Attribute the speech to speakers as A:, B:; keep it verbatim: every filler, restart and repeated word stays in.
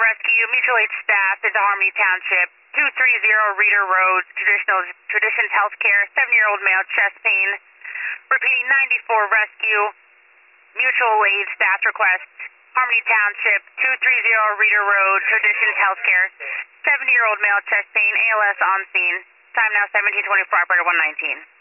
A: Rescue, mutual aid staff is Harmony Township, two thirty Reader Road, Traditional Traditions Healthcare, seven-year-old male, chest pain. Repeating, ninety-four Rescue, mutual aid staff request, Harmony Township, two thirty Reader Road, Traditions Healthcare, seventy-year-old male, chest pain, A L S on scene. Time now seventeen twenty-four, operator one nineteen.